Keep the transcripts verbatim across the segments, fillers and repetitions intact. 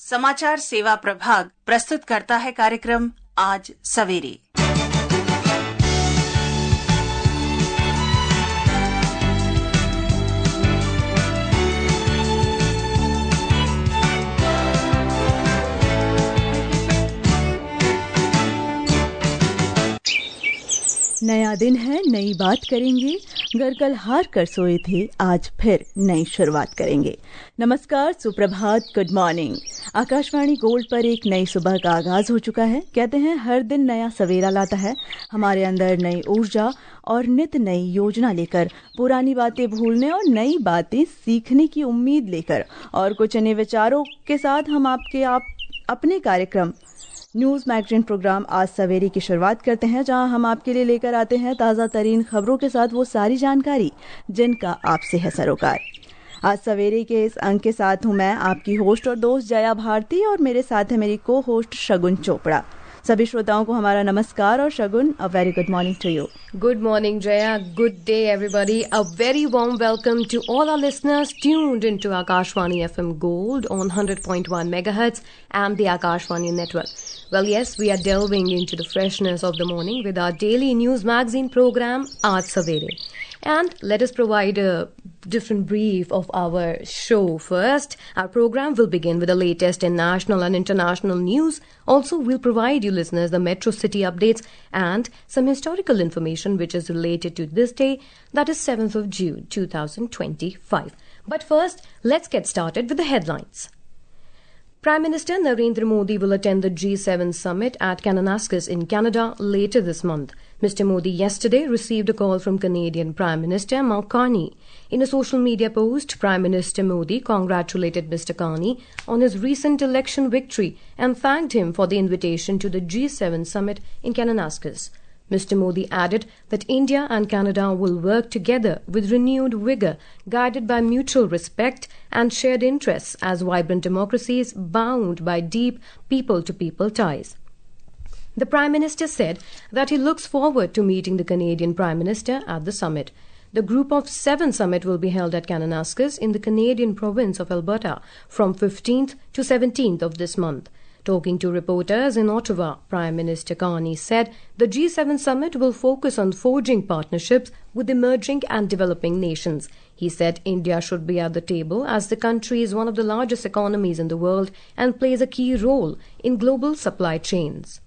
समाचार सेवा प्रभाग प्रस्तुत करता है कार्यक्रम आज सवेरे। नया दिन है, नई बात करेंगे। घर कल हार कर सोए थे, आज फिर नई शुरुआत करेंगे। नमस्कार, सुप्रभात, गुड मॉर्निंग। आकाशवाणी गोल्ड पर एक नई सुबह का आगाज हो चुका है। कहते हैं हर दिन नया सवेरा लाता है हमारे अंदर नई ऊर्जा और नित नई योजना लेकर, पुरानी बातें भूलने और नई बातें सीखने की उम्मीद लेकर और कुछ नए विचारों के साथ हम आपके आप अपने कार्यक्रम न्यूज मैगजीन प्रोग्राम आज सवेरे की शुरुआत करते हैं, जहां हम आपके लिए लेकर आते हैं ताज़ा तरीन खबरों के साथ वो सारी जानकारी जिनका आपसे है सरोकार। आज सवेरे के इस अंक के साथ हूं मैं आपकी होस्ट और दोस्त जया भारती और मेरे साथ है मेरी को होस्ट शगुन चोपड़ा। सभी श्रोताओं को हमारा नमस्कार और Shagun, a very good morning to you. Good morning, Jaya. Good day, everybody. A very warm welcome to all our listeners tuned into Akashvani F M Gold on one hundred point one megahertz and the Akashvani network. Well, yes, we are delving into the freshness of the morning with our daily news magazine program, Aaj Savere. And let us provide a different brief of our show first. Our program will begin with the latest in national and international news. Also, we'll provide you listeners the metro city updates and some historical information which is related to this day, that is seventh of June twenty twenty-five. But first, let's get started with the headlines. Prime Minister Narendra Modi will attend the G seven summit at Kananaskis in Canada later this month. Mister Modi yesterday received a call from Canadian Prime Minister Mark Carney. In a social media post, Prime Minister Modi congratulated Mister Carney on his recent election victory and thanked him for the invitation to the G seven summit in Kananaskis. Mister Modi added that India and Canada will work together with renewed vigor, guided by mutual respect and shared interests as vibrant democracies bound by deep people-to-people ties. The Prime Minister said that he looks forward to meeting the Canadian Prime Minister at the summit. The Group of Seven summit will be held at Kananaskis in the Canadian province of Alberta from fifteenth to seventeenth of this month. Talking to reporters in Ottawa, Prime Minister Carney said the G seven summit will focus on forging partnerships with emerging and developing nations. He said India should be at the table as the country is one of the largest economies in the world and plays a key role in global supply chains.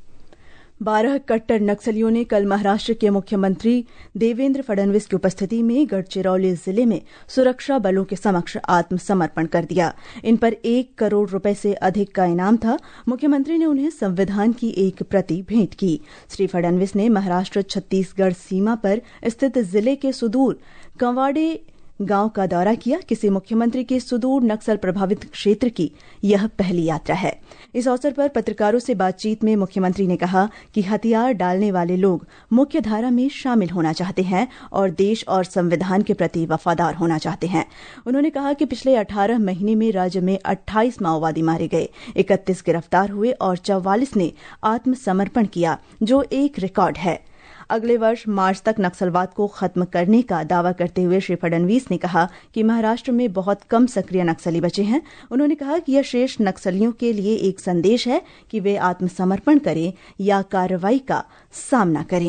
बारह कट्टर नक्सलियों ने कल महाराष्ट्र के मुख्यमंत्री देवेंद्र फडणवीस की उपस्थिति में गढ़चिरौली जिले में सुरक्षा बलों के समक्ष आत्मसमर्पण कर दिया। इन पर एक करोड़ रुपए से अधिक का इनाम था। मुख्यमंत्री ने उन्हें संविधान की एक प्रति भेंट की। श्री फडणवीस ने महाराष्ट्र छत्तीसगढ़ सीमा पर स्थित जिले के सुदूर कंवाड़े गांव का दौरा किया। किसी मुख्यमंत्री के सुदूर नक्सल प्रभावित क्षेत्र की यह पहली यात्रा है। इस अवसर पर पत्रकारों से बातचीत में मुख्यमंत्री ने कहा कि हथियार डालने वाले लोग मुख्य धारा में शामिल होना चाहते हैं और देश और संविधान के प्रति वफादार होना चाहते हैं। उन्होंने कहा कि पिछले अठारह महीने में राज्य में अट्ठाईस माओवादी मारे गए, इकतीस गिरफ्तार हुए और चौवालीस ने आत्मसमर्पण किया, जो एक रिकॉर्ड है। अगले वर्ष मार्च तक नक्सलवाद को खत्म करने का दावा करते हुए श्री फडणवीस ने कहा कि महाराष्ट्र में बहुत कम सक्रिय नक्सली बचे हैं। उन्होंने कहा कि यह शेष नक्सलियों के लिए एक संदेश है कि वे आत्मसमर्पण करें या कार्रवाई का सामना करें।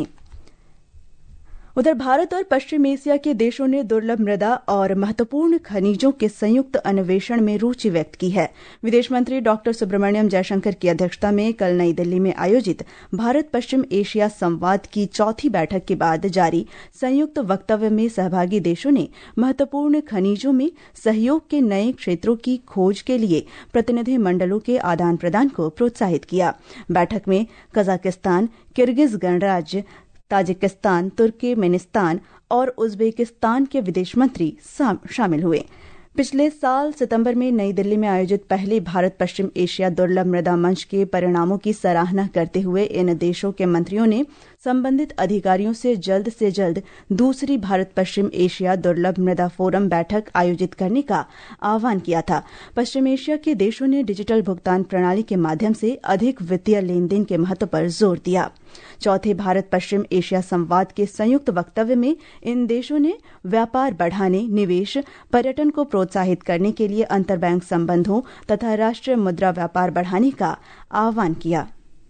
उधर भारत और पश्चिम एशिया के देशों ने दुर्लभ मृदा और महत्वपूर्ण खनिजों के संयुक्त अन्वेषण में रुचि व्यक्त की है। विदेश मंत्री डॉक्टर सुब्रमण्यम जयशंकर की अध्यक्षता में कल नई दिल्ली में आयोजित भारत पश्चिम एशिया संवाद की चौथी बैठक के बाद जारी संयुक्त वक्तव्य में सहभागी देशों ने महत्वपूर्ण खनिजों में सहयोग के नए क्षेत्रों की खोज के लिए प्रतिनिधि मंडलों के आदान प्रदान को प्रोत्साहित किया। बैठक में कजाकिस्तान, किर्गिज गणराज्य, ताजिकिस्तान, तुर्कमेनिस्तान और उज्बेकिस्तान के विदेश मंत्री शामिल हुए। पिछले साल सितंबर में नई दिल्ली में आयोजित पहले भारत पश्चिम एशिया दुर्लभ मृदा मंच के परिणामों की सराहना करते हुए इन देशों के मंत्रियों ने संबंधित अधिकारियों से जल्द से जल्द दूसरी भारत पश्चिम एशिया दुर्लभ मृदा फोरम बैठक आयोजित करने का आह्वान किया था। पश्चिम एशिया के देशों ने डिजिटल भुगतान प्रणाली के माध्यम से अधिक वित्तीय लेन देन के महत्व पर जोर दिया। चौथे भारत पश्चिम एशिया संवाद के संयुक्त वक्तव्य में इन देशों ने व्यापार बढ़ाने, निवेश, पर्यटन को प्रोत्साहित करने के लिए अंतरबैंक संबंधों तथा राष्ट्रीय मुद्रा व्यापार बढ़ाने का आह्वान किया।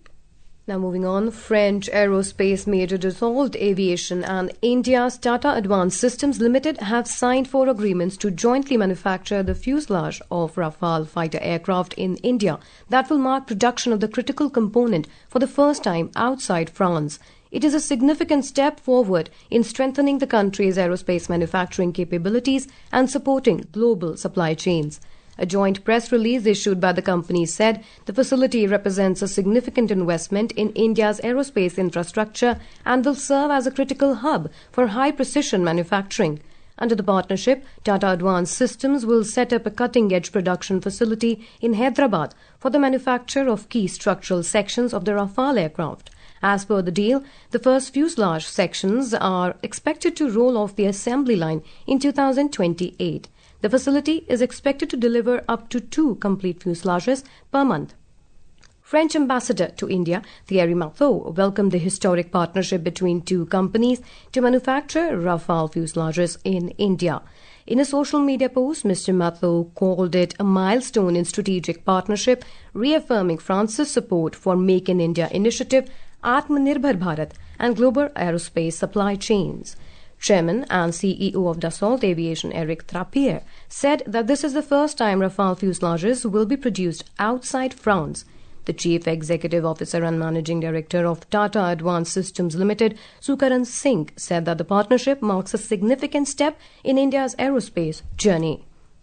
Now moving on, French aerospace major Dassault Aviation and India's Tata Advanced Systems Limited have signed four agreements to jointly manufacture the fuselage of Rafale fighter aircraft in India that will mark production of the critical component for the first time outside France. It is a significant step forward in strengthening the country's aerospace manufacturing capabilities and supporting global supply chains. A joint press release issued by the company said the facility represents a significant investment in India's aerospace infrastructure and will serve as a critical hub for high-precision manufacturing. Under the partnership, Tata Advanced Systems will set up a cutting-edge production facility in Hyderabad for the manufacture of key structural sections of the Rafale aircraft. As per the deal, the first fuselage sections are expected to roll off the assembly line in two thousand twenty-eight. The facility is expected to deliver up to two complete fuselages per month. French ambassador to India, Thierry Marteau, welcomed the historic partnership between two companies to manufacture Rafale fuselages in India. In a social media post, Mister Marteau called it a milestone in strategic partnership, reaffirming France's support for Make in India initiative, Atmanirbhar Bharat, and global aerospace supply chains. Chairman and C E O of Dassault Aviation, Eric Trappier, said that this is the first time Rafale fuselages will be produced outside France. The Chief Executive Officer and Managing Director of Tata Advanced Systems Limited, Sukaran Singh, said that the partnership marks a significant step in India's aerospace journey.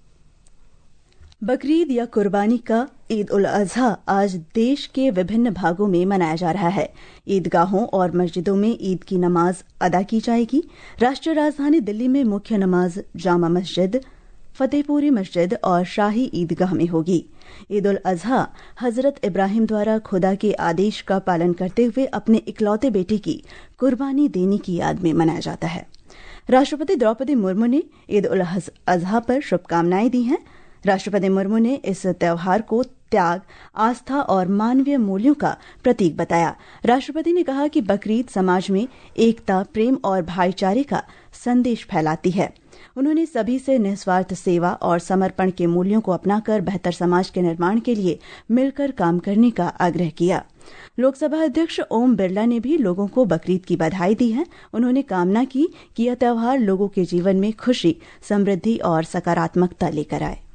Bakrid या कुर्बानी का ईद उल अजहा आज देश के विभिन्न भागों में मनाया जा रहा है। ईदगाहों और मस्जिदों में ईद की नमाज अदा की जाएगी। राष्ट्रीय राजधानी दिल्ली में मुख्य नमाज जामा मस्जिद, फतेहपुरी मस्जिद और शाही ईदगाह में होगी। ईद उल अजहा हजरत इब्राहिम द्वारा खुदा के आदेश का पालन करते हुए अपने इकलौते बेटे की कुर्बानी देने की याद में मनाया जाता है। राष्ट्रपति द्रौपदी मुर्मू ने ईद उल अजहा पर शुभकामनाएं दी हैं। राष्ट्रपति मुर्मू ने इस त्योहार को त्याग, आस्था और मानवीय मूल्यों का प्रतीक बताया। राष्ट्रपति ने कहा कि बकरीद समाज में एकता, प्रेम और भाईचारे का संदेश फैलाती है। उन्होंने सभी से निस्वार्थ सेवा और समर्पण के मूल्यों को अपनाकर बेहतर समाज के निर्माण के लिए मिलकर काम करने का आग्रह किया। लोकसभा अध्यक्ष ओम बिरला ने भी लोगों को बकरीद की बधाई दी है। उन्होंने कामना की कि यह त्योहार लोगों के जीवन में खुशी, समृद्धि और सकारात्मकता लेकर आए।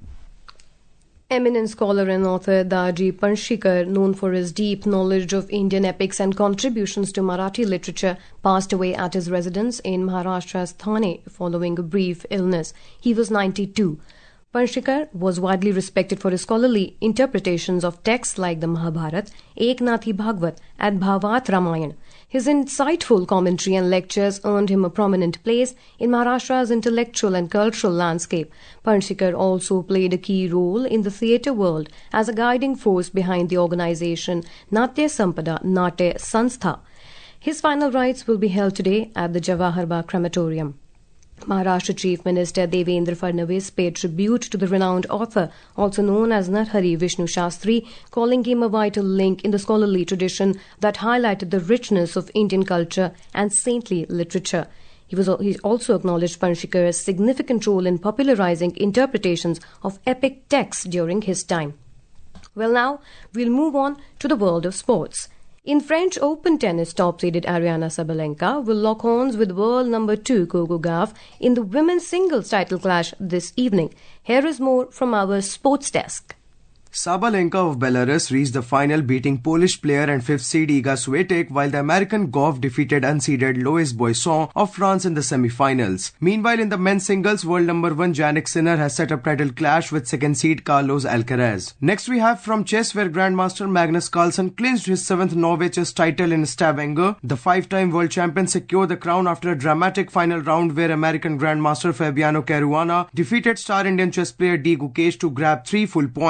Eminent scholar and author Daji Panshikar, known for his deep knowledge of Indian epics and contributions to Marathi literature, passed away at his residence in Maharashtra's Thane following a brief illness. He was ninety-two. Panshikar was widely respected for his scholarly interpretations of texts like the Mahabharata, Eknathi Bhagvat, and Bhavat Ramayana. His insightful commentary and lectures earned him a prominent place in Maharashtra's intellectual and cultural landscape. Panshikar also played a key role in the theatre world as a guiding force behind the organization Natya Sampada Natya Sanstha. His final rites will be held today at the Jawahar Bagh Crematorium. Maharashtra Chief Minister Devendra Fadnavis paid tribute to the renowned author, also known as Narhari Vishnu Shastri, calling him a vital link in the scholarly tradition that highlighted the richness of Indian culture and saintly literature. He, was, he also acknowledged Panshikar's significant role in popularizing interpretations of epic texts during his time. Well, now we'll move on to the world of sports. In French Open tennis, top-seeded Aryna Sabalenka will lock horns with world number two Coco Gauff in the women's singles title clash this evening. Here is more from our sports desk. Sabalenka of Belarus reached the final, beating Polish player and fifth seed Iga Swiatek, while the American Gauff defeated unseeded Lois Boisson of France in the semi-finals. Meanwhile, in the men's singles, world number one Jannik Sinner has set up title clash with second seed Carlos Alcaraz. Next we have from chess, where Grandmaster Magnus Carlsen clinched his seventh Norway chess title in Stavanger. The five-time world champion secured the crown after a dramatic final round where American Grandmaster Fabiano Caruana defeated star Indian chess player D. Gukesh to grab three full points.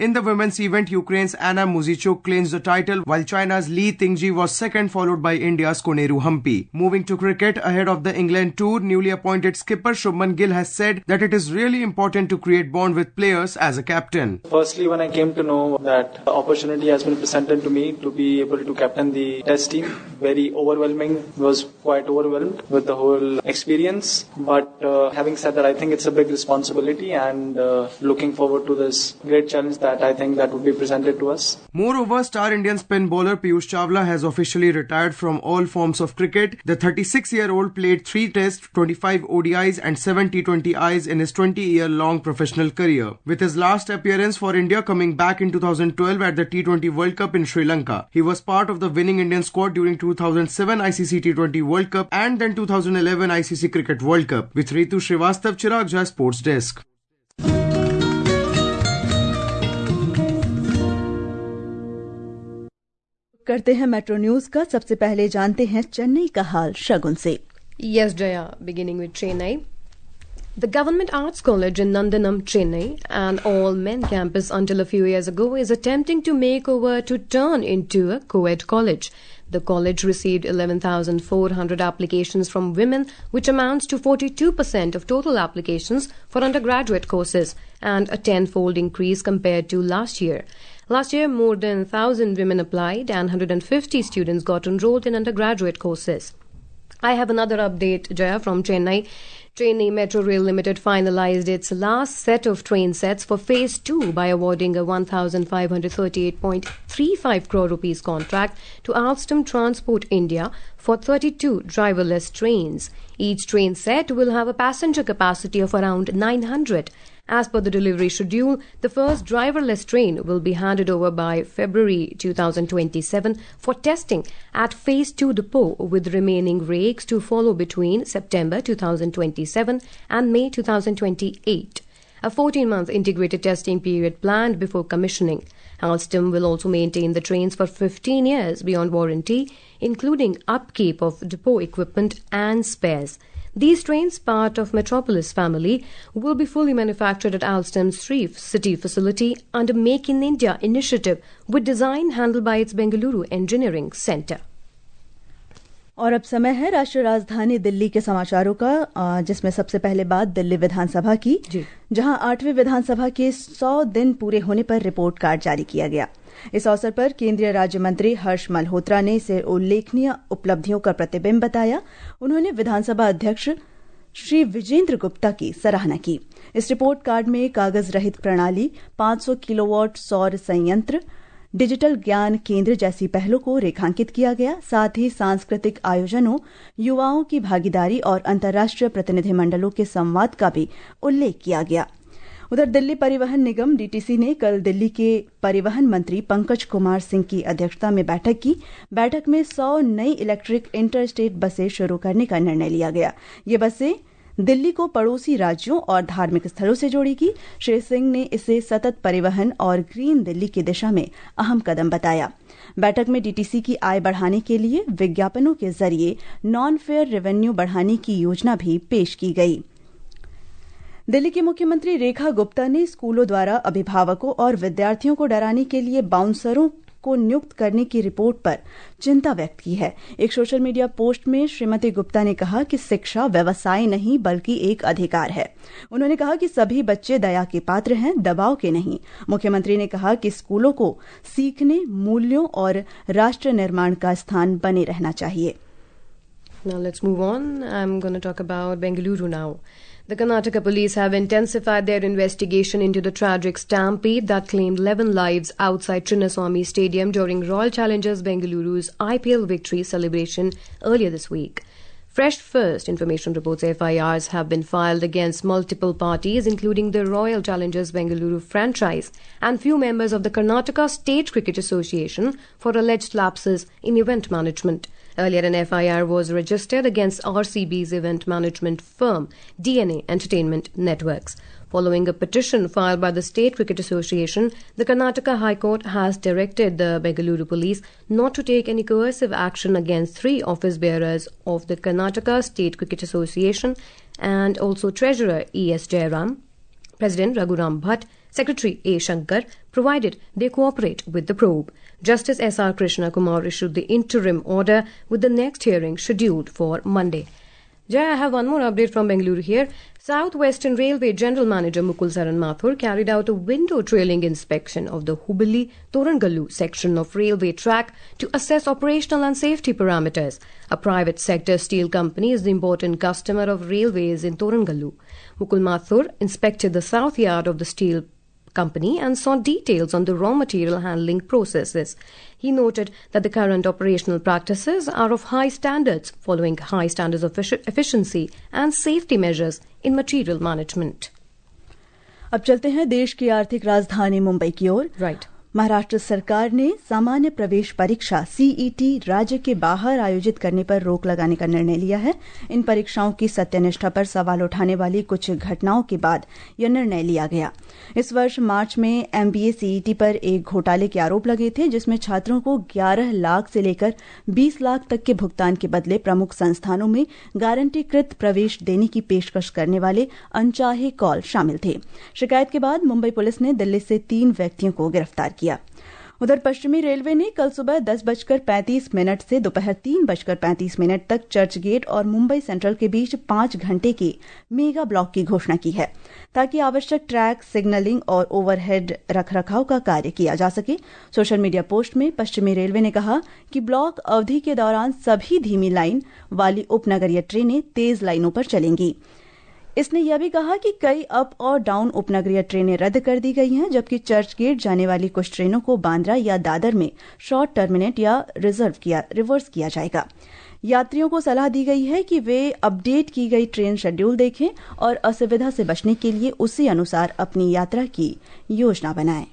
In the women's event, Ukraine's Anna Muzichuk clinched the title, while China's Li Tingji was second, followed by India's Koneru Hampi. Moving to cricket, ahead of the England tour, newly appointed skipper Shubman Gill has said that it is really important to create bond with players as a captain. Firstly, when I came to know that the opportunity has been presented to me to be able to captain the test team, very overwhelming, was quite overwhelmed with the whole experience. But uh, having said that, I think it's a big responsibility and uh, looking forward to this great challenge that I think that would be presented to us. Moreover, star Indian spin bowler Piyush Chawla has officially retired from all forms of cricket. The thirty-six-year-old played three tests, twenty-five O D Is and seven T twenty Is in his twenty-year-long professional career, with his last appearance for India coming back in two thousand twelve at the T twenty World Cup in Sri Lanka. He was part of the winning Indian squad during two thousand seven I C C T twenty World Cup and then two thousand eleven I C C Cricket World Cup. With Ritu Srivastav, Chirag Jha, Sports Desk. करते हैं metro news का। सबसे पहले जानते हैं चेन्नई का हाल शगुन से। Yes, Jaya, beginning with Chennai. The Government Arts College in Nandanam, Chennai, an all-men campus until a few years ago, is attempting to make over to turn into a co-ed college. The college received eleven thousand four hundred applications from women, which amounts to forty-two percent of total applications for undergraduate courses, and a tenfold increase compared to last year. Last year, more than one thousand women applied and one hundred fifty students got enrolled in undergraduate courses. I have another update, Jaya, from Chennai. Chennai Metro Rail Limited finalized its last set of train sets for Phase two by awarding a one thousand five hundred thirty-eight point three five crore rupees contract to Alstom Transport India for thirty-two driverless trains. Each train set will have a passenger capacity of around nine hundred. As per the delivery schedule, the first driverless train will be handed over by February twenty twenty-seven for testing at Phase two depot, with remaining rakes to follow between September twenty twenty-seven and May twenty twenty-eight. A fourteen-month integrated testing period planned before commissioning. Alstom will also maintain the trains for fifteen years beyond warranty, including upkeep of depot equipment and spares. These trains, part of Metropolis family, will be fully manufactured at Alstom's Shreve City facility under Make in India initiative, with design handled by its Bengaluru Engineering Centre. और अब समय है राष्ट्रीय राजधानी दिल्ली के समाचारों का, जिसमें सबसे पहले बात दिल्ली विधानसभा की, जहां आठवीं विधानसभा के सौ दिन पूरे होने पर रिपोर्ट कार्ड जारी किया गया। इस अवसर पर केंद्रीय राज्य मंत्री हर्ष मल्होत्रा ने इसे उल्लेखनीय उपलब्धियों का प्रतिबिंब बताया। उन्होंने विधानसभा अध्यक्ष श्री विजेंद्र गुप्ता की सराहना की। इस रिपोर्ट कार्ड में कागज रहित प्रणाली, पांच सौ किलोवाट सौर संयंत्र, डिजिटल ज्ञान केंद्र जैसी पहलों को रेखांकित किया गया। साथ ही सांस्कृतिक आयोजनों, युवाओं की भागीदारी और अंतर्राष्ट्रीय प्रतिनिधिमंडलों के संवाद का भी उल्लेख किया गया। उधर दिल्ली परिवहन निगम डीटीसी ने कल दिल्ली के परिवहन मंत्री पंकज कुमार सिंह की अध्यक्षता में बैठक की। बैठक में सौ नई इलेक्ट्रिक इंटरस्टेट बसें शुरू करने का निर्णय लिया गया। ये बसें दिल्ली को पड़ोसी राज्यों और धार्मिक स्थलों से जोड़ेगी। श्री सिंह ने इसे सतत परिवहन और ग्रीन दिल्ली की दिशा में अहम कदम बताया। बैठक में डीटीसी की आय बढ़ाने के लिए विज्ञापनों के जरिए नॉन फेयर रेवेन्यू बढ़ाने की योजना भी पेश की गई। दिल्ली की मुख्यमंत्री रेखा गुप्ता ने स्कूलों द्वारा अभिभावकों और विद्यार्थियों को डराने के लिए बाउंसरों को नियुक्त करने की रिपोर्ट पर चिंता व्यक्त की है। एक सोशल मीडिया पोस्ट में श्रीमती गुप्ता ने कहा कि शिक्षा व्यवसाय नहीं बल्कि एक अधिकार है। उन्होंने कहा कि सभी बच्चे दया के पात्र हैं, दबाव के नहीं। मुख्यमंत्री ने कहा कि स्कूलों को सीखने, मूल्यों और राष्ट्र निर्माण का स्थान बने रहना चाहिए। Now let's move on. I'm going to talk about Bengaluru now. The Karnataka police have intensified their investigation into the tragic stampede that claimed eleven lives outside Chinnaswamy Stadium during Royal Challengers Bengaluru's I P L victory celebration earlier this week. Fresh First Information reports F I Rs have been filed against multiple parties, including the Royal Challengers Bengaluru franchise and few members of the Karnataka State Cricket Association for alleged lapses in event management. Earlier, an F I R was registered against R C B's event management firm, D N A Entertainment Networks. Following a petition filed by the State Cricket Association, the Karnataka High Court has directed the Bengaluru police not to take any coercive action against three office bearers of the Karnataka State Cricket Association and also Treasurer E S Jairam, President Raghuram Bhatt, Secretary A. Shankar, provided they cooperate with the probe. Justice S R Krishna Kumar issued the interim order with the next hearing scheduled for Monday. Jay, I have one more update from Bengaluru here. South Western Railway General Manager Mukul Saran Mathur carried out a window trailing inspection of the Hubballi-Thorangallu section of railway track to assess operational and safety parameters. A private sector steel company is the important customer of railways in Thorangallu. Mukul Mathur inspected the south yard of the steel company and saw details on the raw material handling processes. He noted that the current operational practices are of high standards, following high standards of efficiency and safety measures in material management. अब चलते हैं देश की आर्थिक राजधानी मुंबई की ओर. Right. Maharashtra सरकार ने सामान्य प्रवेश परीक्षा सीईटी राज्य के बाहर आयोजित करने पर रोक लगाने का निर्णय लिया है. इन परीक्षाओं की सत्यनिष्ठा पर सवाल उठाने वाली कुछ घटनाओं के बाद यह निर्णय लिया गया. इस वर्ष मार्च में एमबीए सीईटी पर एक घोटाले के आरोप लगे थे, जिसमें छात्रों को ग्यारह लाख से लेकर बीस लाख तक के भुगतान के बदले प्रमुख संस्थानों में गारंटीकृत प्रवेश देने की पेशकश करने वाले अनचाहे कॉल शामिल थे. शिकायत के बाद मुंबई पुलिस ने दिल्ली से तीन व्यक्तियों को गिरफ्तार किया. उधर पश्चिमी रेलवे ने कल सुबह दस बजकर पैंतीस मिनट से दोपहर तीन बजकर पैंतीस मिनट तक चर्च गेट और मुंबई सेंट्रल के बीच पांच घंटे के मेगा ब्लॉक की घोषणा की है, ताकि आवश्यक ट्रैक, सिग्नलिंग और ओवरहेड रखरखाव का कार्य किया जा सके. सोशल मीडिया पोस्ट में पश्चिमी रेलवे ने कहा कि ब्लॉक अवधि के दौरान सभी धीमी लाइन वाली उपनगरीय ट्रेनें तेज लाइनों पर चलेंगी. इसने यह भी कहा कि कई अप और डाउन उपनगरीय ट्रेनें रद्द कर दी गई हैं, जबकि चर्च गेट जाने वाली कुछ ट्रेनों को बांद्रा या दादर में शॉर्ट टर्मिनेट या रिजर्व किया रिवर्स किया जाएगा. यात्रियों को सलाह दी गई है कि वे अपडेट की गई ट्रेन शेड्यूल देखें और असुविधा से बचने के लिए उसी अनुसार अपनी यात्रा की योजना बनाएं.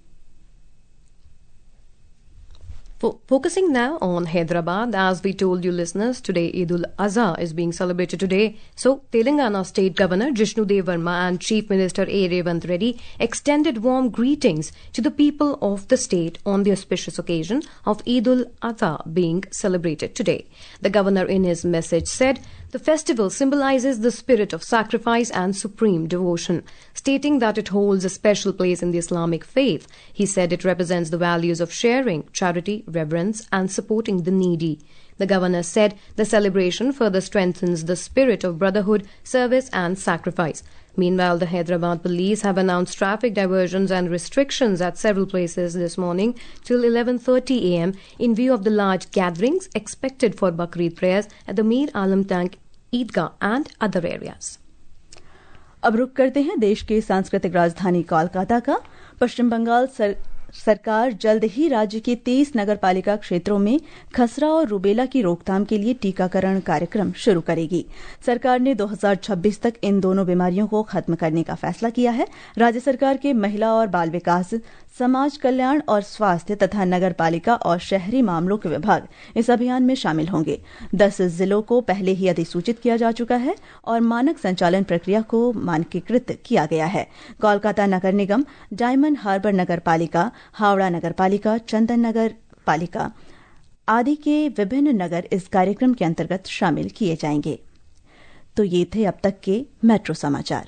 Focusing now on Hyderabad, as we told you listeners, today Eid ul-Azha is being celebrated today. So, Telangana State Governor Jishnu Dev Verma and Chief Minister A. Revant Reddy extended warm greetings to the people of the state on the auspicious occasion of Eid ul-Adha being celebrated today. The governor in his message said, the festival symbolizes the spirit of sacrifice and supreme devotion, stating that it holds a special place in the Islamic faith. He said it represents the values of sharing, charity, reverence, and supporting the needy. The governor said the celebration further strengthens the spirit of brotherhood, service, and sacrifice. Meanwhile, the Hyderabad police have announced traffic diversions and restrictions at several places this morning till eleven thirty a m in view of the large gatherings expected for Bakrid prayers at the Mir Alam Tank Eidgah and other areas. अब रुक करते हैं देश के सांस्कृतिक राजधानी कोलकाता का. पश्चिम Bengal sir, सरकार जल्द ही राज्य के तेईस नगर पालिका क्षेत्रों में खसरा और रूबेला की रोकथाम के लिए टीकाकरण कार्यक्रम शुरू करेगी. सरकार ने दो हज़ार छब्बीस तक इन दोनों बीमारियों को खत्म करने का फैसला किया है. राज्य सरकार के महिला और बाल विकास, समाज कल्याण और स्वास्थ्य तथा नगर पालिका और शहरी मामलों के विभाग इस अभियान में शामिल होंगे. दस जिलों को पहले ही अधिसूचित किया जा चुका है और मानक संचालन प्रक्रिया को मानकीकृत किया गया है. कोलकाता नगर निगम, डायमंड हार्बर नगर पालिका, हावड़ा नगर पालिका, चंदन नगर पालिका आदि के विभिन्न नगर इस कार्यक्रम के अंतर्गत शामिल किए जाएंगे. तो ये थे अब तक के मेट्रो समाचार.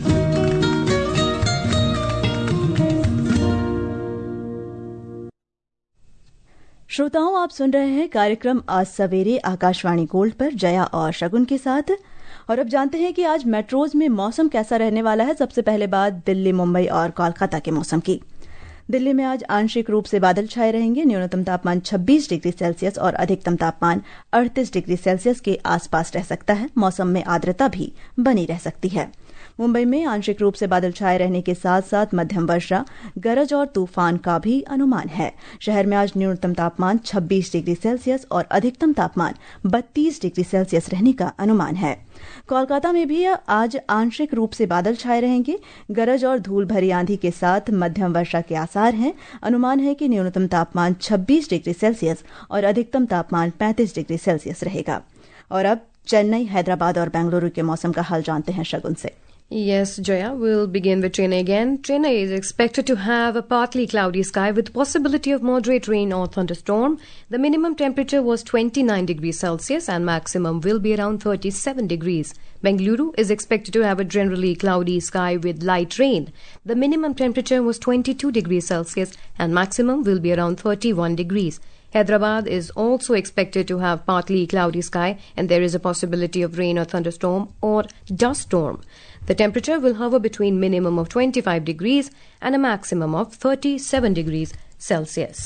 श्रोताओं, आप सुन रहे हैं कार्यक्रम आज सवेरे आकाशवाणी गोल्ड पर जया और शगुन के साथ. और अब जानते हैं कि आज मेट्रोज में मौसम कैसा रहने वाला है. सबसे पहले बात दिल्ली, मुंबई और कोलकाता के मौसम की. दिल्ली में आज आंशिक रूप से बादल छाए रहेंगे. न्यूनतम तापमान छब्बीस डिग्री सेल्सियस और अधिकतम तापमान अड़तीस डिग्री सेल्सियस के आसपास रह सकता है. मौसम में आर्द्रता भी बनी रह सकती है. मुंबई में आंशिक रूप से बादल छाए रहने के साथ साथ मध्यम वर्षा, गरज और तूफान का भी अनुमान है. शहर में आज न्यूनतम तापमान छब्बीस डिग्री सेल्सियस और अधिकतम तापमान बत्तीस डिग्री सेल्सियस रहने का अनुमान है. कोलकाता में भी आज आंशिक रूप से बादल छाए रहेंगे. गरज और धूल भरी आंधी के साथ मध्यम वर्षा के आसार हैं. अनुमान है कि न्यूनतम तापमान छब्बीस डिग्री सेल्सियस और अधिकतम तापमान पैंतीस डिग्री सेल्सियस रहेगा. और अब चेन्नई, हैदराबाद और बेंगलुरु के मौसम का हाल जानते हैं शगुन से. Yes, Jaya, we'll begin with Chennai again. Chennai is expected to have a partly cloudy sky with possibility of moderate rain or thunderstorm. The minimum temperature was twenty-nine degrees Celsius and maximum will be around thirty-seven degrees. Bengaluru is expected to have a generally cloudy sky with light rain. The minimum temperature was twenty-two degrees Celsius and maximum will be around thirty-one degrees. Hyderabad is also expected to have partly cloudy sky and there is a possibility of rain or thunderstorm or dust storm. The temperature will hover between minimum of twenty-five degrees and a maximum of thirty-seven degrees Celsius.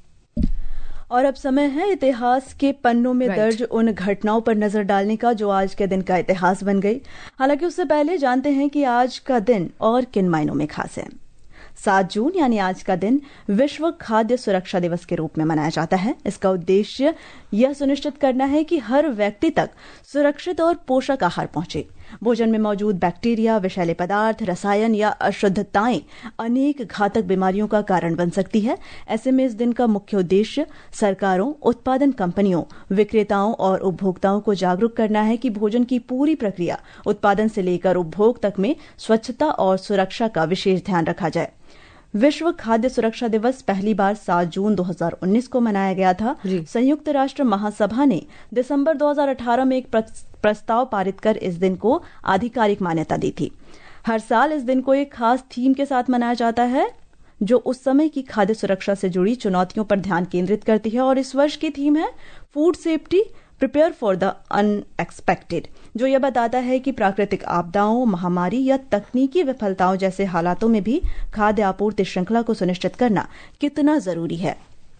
और अब समय है इतिहास के पन्नों में Right. दर्ज उन घटनाओं पर नजर डालने का जो आज के दिन का इतिहास बन गई। हालांकि उससे पहले जानते हैं कि आज का दिन और किन मायनों में खास है। सात जून यानी आज का दिन विश्व खाद्य सुरक्षा दिवस के रूप में मनाया जाता है। इसका उद्देश्य यह सुनिश्चित करना है कि हर व्यक्ति तक सुरक्षित और पोषक आहार पहुंचे। भोजन में मौजूद बैक्टीरिया, विषैले पदार्थ, रसायन या अशुद्धताएं अनेक घातक बीमारियों का कारण बन सकती है। ऐसे में इस दिन का मुख्य उद्देश्य सरकारों, उत्पादन कंपनियों, विक्रेताओं और उपभोक्ताओं को जागरूक करना है कि भोजन की पूरी प्रक्रिया उत्पादन से लेकर उपभोग तक में स्वच्छता और सुरक्षा का विशेष ध्यान रखा जाए। विश्व खाद्य सुरक्षा दिवस पहली बार सात जून दो हज़ार उन्नीस को मनाया गया था। संयुक्त राष्ट्र महासभा ने दिसंबर दो हज़ार अठारह में एक प्रस्ताव पारित कर इस दिन को आधिकारिक मान्यता दी थी। हर साल इस दिन को एक खास थीम के साथ मनाया जाता है जो उस समय की खाद्य सुरक्षा से जुड़ी चुनौतियों पर ध्यान केंद्रित करती है और इस वर्ष की थीम है food safety prepare for the unexpected, जो यह बताता है कि प्राकृतिक आपदाओं, महामारी या तकनीकी विफलताओं जैसे हालातों में भी खाद्य आपूर्ति श्रृंखला को सुनिश्चित करना कितना जरूरी है।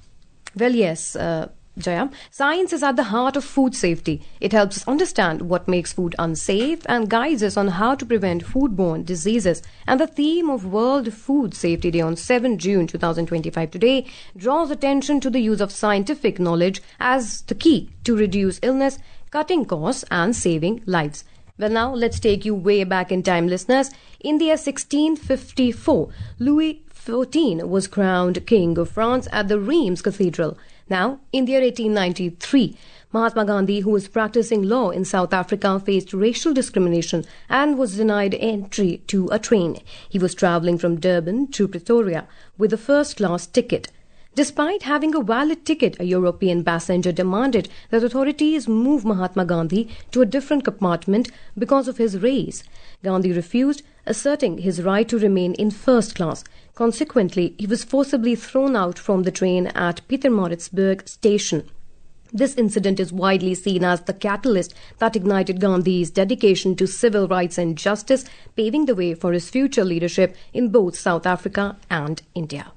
Well, yes, uh, Jaya. Science is at the heart of food safety. It helps us understand what makes food unsafe and guides us on how to prevent foodborne diseases. And the theme of World Food Safety Day on seventh June twenty twenty-five today draws attention to the use of scientific knowledge as the key to reduce illness, cutting costs and saving lives. Well, now let's take you way back in time, listeners. In the year sixteen fifty-four, Louis the fourteenth was crowned King of France at the Reims Cathedral. Now, in the year eighteen ninety-three, Mahatma Gandhi, who was practicing law in South Africa, faced racial discrimination and was denied entry to a train. He was travelling from Durban to Pretoria with a first-class ticket. Despite having a valid ticket, a European passenger demanded that authorities move Mahatma Gandhi to a different compartment because of his race. Gandhi refused, asserting his right to remain in first class. Consequently, he was forcibly thrown out from the train at Pietermaritzburg station. This incident is widely seen as the catalyst that ignited Gandhi's dedication to civil rights and justice, paving the way for his future leadership in both South Africa and India.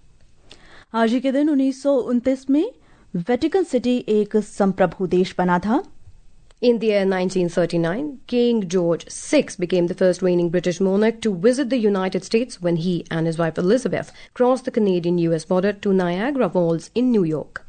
आज ही के दिन उन्नीस सौ उनतीस में Vatican city एक संप्रभु देश बना था। In the year nineteen thirty-nine, King George the sixth became the first reigning British monarch to visit the United States when he and his wife Elizabeth crossed the Canadian-U S border to Niagara Falls in New York.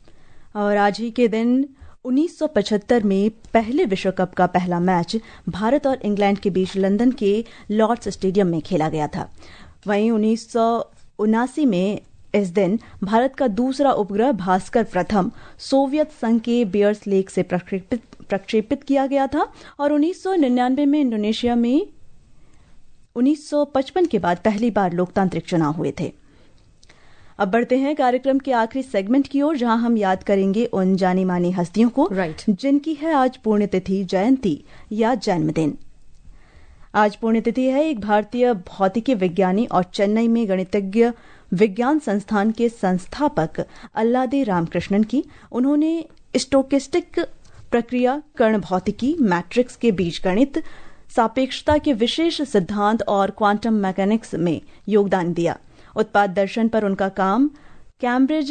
और आज ही के दिन उन्नीस सौ पचहत्तर में पहले विश्व कप का पहला मैच भारत और इंग्लैंड के बीच लंदन के लॉर्ड्स स्टेडियम में खेला गया था। वहीं उन्नीस सौ उनासी में इस दिन भारत का दूसरा उपग्रह भास्कर प्रथम सोवियत संघ के बियर्स लेक से प्रक्षेपित प्रक्षेपित किया गया था और उन्नीस सौ निन्यानवे में इंडोनेशिया में उन्नीस सौ पचपन के बाद पहली बार लोकतांत्रिक चुनाव हुए थे। अब बढ़ते हैं कार्यक्रम के आखिरी सेगमेंट की ओर, जहां हम याद करेंगे उन जानी मानी हस्तियों को right. जिनकी है आज पुण्यतिथि, जयंती या जन्मदिन। आज पुण्यतिथि है एक भारतीय भौतिकी विज्ञानी और चेन्नई में गणितज्ञ विज्ञान संस्थान के संस्थापक अल्लादे रामकृष्णन की। उन्होंने स्टोकेस्टिक प्रक्रिया, कण भौतिकी, मैट्रिक्स के बीजगणित, सापेक्षता के विशेष सिद्धांत और क्वांटम मैकेनिक्स में योगदान दिया। उत्पाद दर्शन पर उनका काम कैम्ब्रिज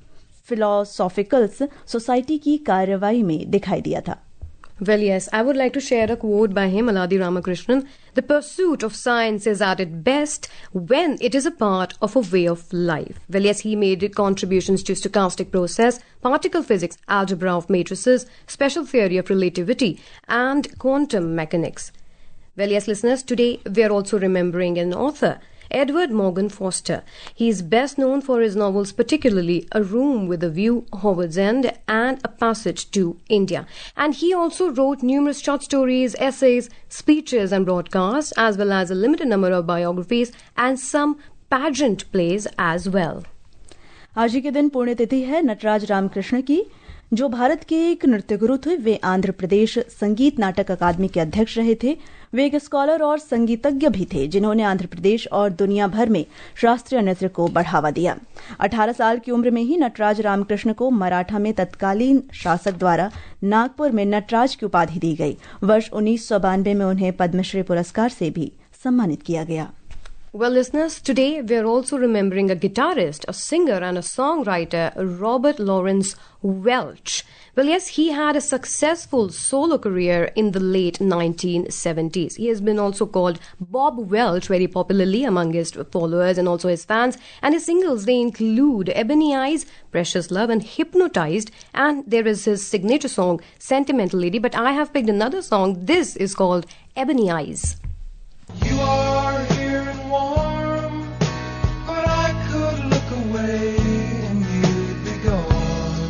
फिलोसॉफिकल सोसाइटी की कार्यवाही में दिखाई दिया था। Well, yes, I would like to share a quote by him, Alladi Ramakrishnan. The pursuit of science is at its best when it is a part of a way of life. Well, yes, he made contributions to stochastic process, particle physics, algebra of matrices, special theory of relativity, and quantum mechanics. Well, yes, listeners, today we are also remembering an author. Edward Morgan Foster. He is best known for his novels, particularly A Room with a View, Howard's End, and A Passage to India. And he also wrote numerous short stories, essays, speeches and broadcasts, as well as a limited number of biographies and some pageant plays as well. आज ही के दिन पुण्यतिथि है नटराज रामकृष्ण की, जो भारत के एक नृत्य गुरु थे। वे आंध्र प्रदेश संगीत नाटक अकादमी के अध्यक्ष रहे थे। वे एक स्कॉलर और संगीतज्ञ भी थे, जिन्होंने आंध्र प्रदेश और दुनिया भर में शास्त्रीय नृत्य को बढ़ावा दिया। अठारह साल की उम्र में ही नटराज रामकृष्ण को मराठा में तत्कालीन शासक द्वारा नागपुर में नटराज की उपाधि दी गई। वर्ष उन्नीस सौ बानवे में उन्हें पद्मश्री पुरस्कार से भी सम्मानित किया गया। Well, listeners, today we are also remembering a guitarist, a singer and a songwriter, Robert Lawrence Welch. Well, yes, he had a successful solo career in the late nineteen seventies. He has been also called Bob Welch very popularly among his followers and also his fans. And his singles, they include Ebony Eyes, Precious Love and Hypnotized. And there is his signature song, Sentimental Lady. But I have picked another song. This is called Ebony Eyes. You are here and warm, but I could look away and you'd be gone.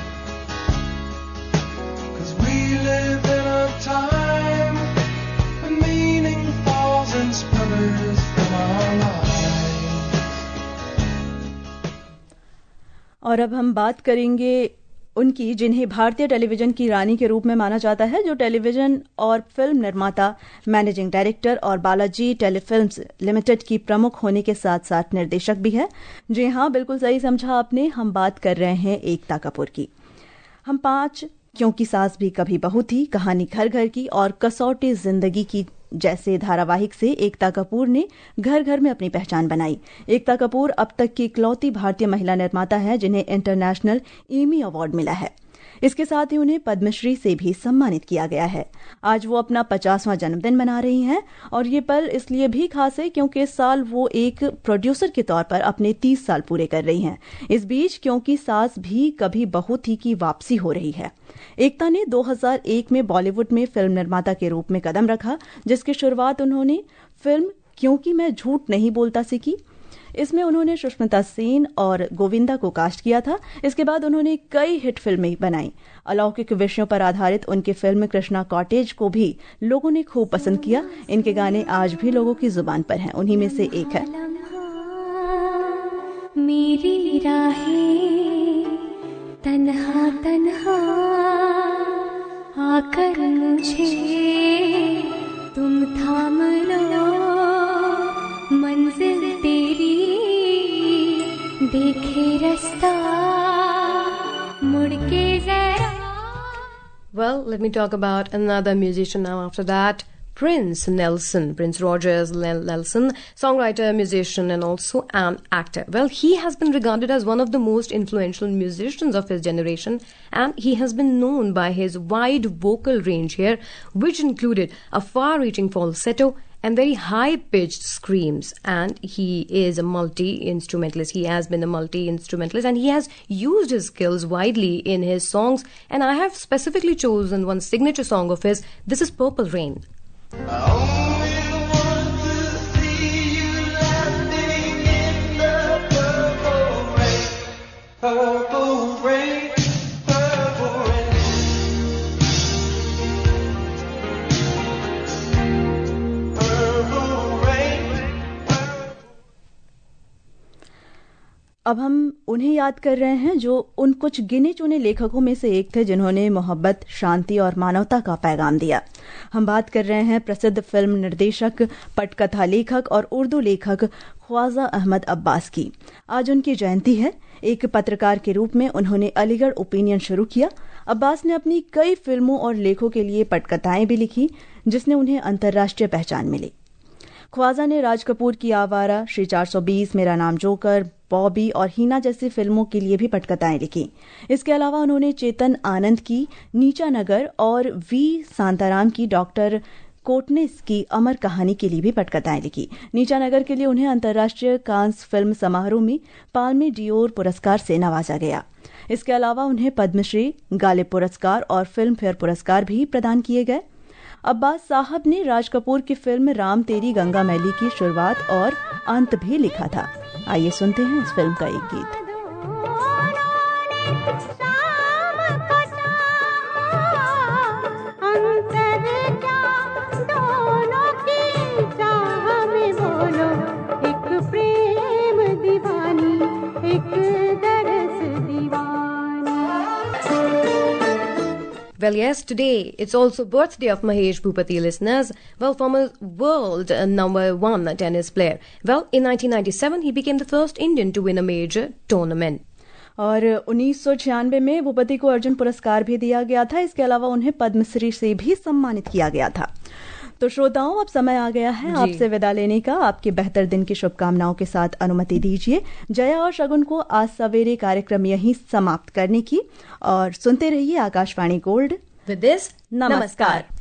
'Cause we live in a time when meaning falls in splinters from our lives. और अब हम बात करेंगे उनकी, जिन्हें भारतीय television की रानी के रूप में माना जाता है, जो टेलीविजन और फिल्म निर्माता, मैनेजिंग डायरेक्टर और बालाजी टेलीफिल्म्स लिमिटेड की प्रमुख होने के साथ साथ निर्देशक भी है। जी हाँ, बिल्कुल सही समझा आपने। हम बात कर रहे हैं एकता कपूर की। हम पांच, क्योंकि सास भी कभी बहू थी, कहानी घर घर की और कसौटी जिंदगी की जैसे धारावाहिक से एकता कपूर ने घर घर में अपनी पहचान बनाई। एकता कपूर अब तक की इकलौती भारतीय महिला निर्माता है जिन्हें इंटरनेशनल एमी अवार्ड मिला है। इसके साथ ही उन्हें पद्मश्री से भी सम्मानित किया गया है। आज वो अपना पचासवां जन्मदिन मना रही हैं और ये पल इसलिए भी खास है क्योंकि इस साल वो एक प्रोड्यूसर के तौर पर अपने तीस साल पूरे कर रही हैं। इस बीच क्योंकि सास भी कभी बहू थी की वापसी हो रही है। एकता ने दो हज़ार एक में बॉलीवुड में फिल्म निर्माता के रूप में कदम रखा, जिसकी शुरुआत उन्होंने फिल्म क्योंकि मैं झूठ नहीं बोलता से की। इसमें उन्होंने सुष्मिता सेन और गोविंदा को कास्ट किया था। इसके बाद उन्होंने कई हिट फिल्में बनाई। अलौकिक विषयों पर आधारित उनकी फिल्म कृष्णा कॉटेज को भी लोगों ने खूब पसंद किया। इनके गाने आज भी लोगों की जुबान पर हैं। उन्हीं में से एक है मेरी राहें तन्हा तन्हा आकर मुझे तुम थाम लो, मंजिल तेरी देखे रास्ता मुड़ के जरा। Well, let me talk about another musician now after that. Prince Nelson, Prince Rogers Nelson, songwriter, musician, and also an actor. Well, he has been regarded as one of the most influential musicians of his generation, and he has been known by his wide vocal range here, which included a far-reaching falsetto and very high-pitched screams. And he is a multi-instrumentalist. He has been a multi-instrumentalist, and he has used his skills widely in his songs. And I have specifically chosen one signature song of his. This is Purple Rain. I only want to see you landing in the purple rain, purple rain, purple rain, purple rain. अब हम उन्हें याद कर रहे हैं जो उन कुछ गिने चुने लेखकों में से एक थे जिन्होंने मोहब्बत, शांति और मानवता का पैगाम दिया। हम बात कर रहे हैं प्रसिद्ध फिल्म निर्देशक, पटकथा लेखक और उर्दू लेखक ख्वाजा अहमद अब्बास की। आज उनकी जयंती है। एक पत्रकार के रूप में उन्होंने अलीगढ़ ओपिनियन शुरू किया। अब्बास ने अपनी कई फिल्मों और लेखों के लिए पटकथाएं भी लिखी, जिसने उन्हें अंतर्राष्ट्रीय पहचान मिली। ख्वाजा ने राज कपूर की आवारा, श्री चार सौ बीस, मेरा नाम जोकर, बॉबी और हीना जैसी फिल्मों के लिए भी पटकथाएं लिखी। इसके अलावा उन्होंने चेतन आनंद की नीचा नगर और वी शांताराम की डॉक्टर कोटनेस की अमर कहानी के लिए भी पटकथाएं लिखी। नीचा नगर के लिए उन्हें अंतर्राष्ट्रीय कांस फिल्म समारोह में पाल्मे डियोर पुरस्कार से नवाजा गया। इसके अलावा उन्हें पद्मश्री, गालिब पुरस्कार और फिल्म फेयर पुरस्कार भी प्रदान किए गए। अब्बास साहब ने राज कपूर की फिल्म राम तेरी गंगा मैली की शुरुआत और अंत भी लिखा था। आइए सुनते हैं इस फिल्म का एक गीत। Well, yes, today it's also birthday of Mahesh Bhupati, listeners. Well, former world uh, number one tennis player. Well, in nineteen ninety-seven, he became the first Indian to win a major tournament. और उन्नीस सौ छियानवे में भूपति को अर्जुन पुरस्कार भी दिया गया था। इसके अलावा उन्हें पद्मश्री से भी सम्मानित किया गया था। तो श्रोताओं, अब समय आ गया है आपसे विदा लेने का। आपके बेहतर दिन की शुभकामनाओं के साथ अनुमति दीजिए जया और शगुन को आज सवेरे कार्यक्रम यहीं समाप्त करने की। और सुनते रहिए आकाशवाणी गोल्ड। With this, नमस्कार।